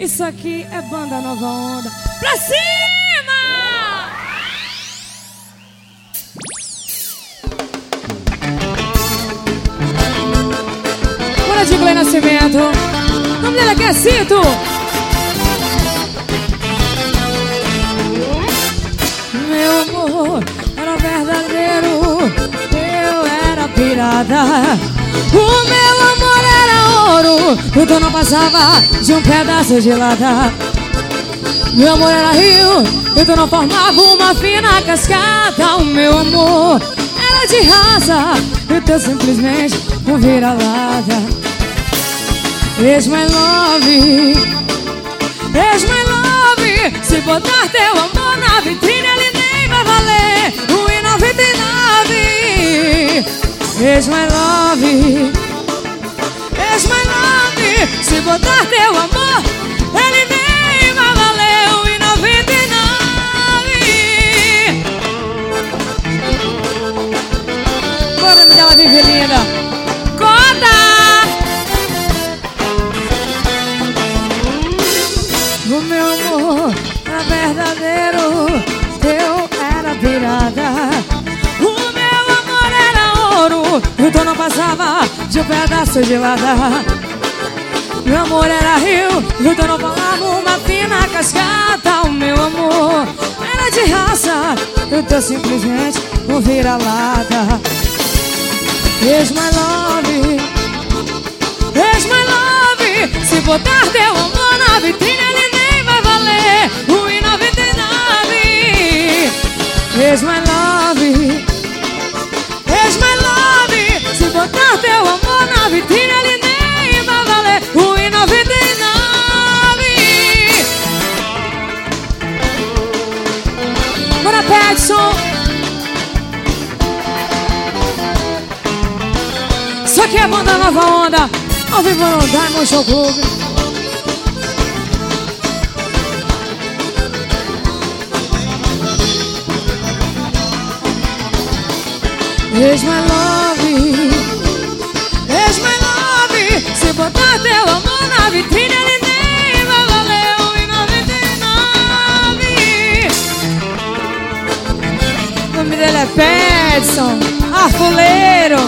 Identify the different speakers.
Speaker 1: Isso aqui é banda Nova Onda. Pra cima! Bora de Glen Nascimento. O nome dele aqui é Cito. Meu amor era verdadeiro, eu era pirata. O meu amor era ouro, tudo não passava de um pedaço de lata. Meu amor era rio, tudo não formava uma fina cascata. O meu amor era de raça, então simplesmente um vira-lata. It's my love, it's my love. Se botar teu amor na vitrine, ele nem vai valer R$1,99. It's my love, it's my love. Se botar teu amor, ele nem vai valer R$1,99. Bora me dar uma vive linda. Cota! O meu amor era verdadeiro, eu era pirata. O meu amor era ouro, então não passava de um pedaço de lata. Meu amor era rio, então não falava uma fina cascata. O meu amor era de raça, então simplesmente um vira-lata. It's my love, it's my love. Se botar teu amor na vitrine, ele nem vai valer R$1,99. It's my love, it's my love. Se botar teu amor na vitrine, ele nem vai valer R$1,99. Bora, Petson. Isso aqui é banda Nova Onda, ao vivo no Diamond Show Club. It's my love, it's my love. Se botar teu amor na vitrine, ele nem vai valer R$1,99. O nome dele é Petson, Arfuleiro.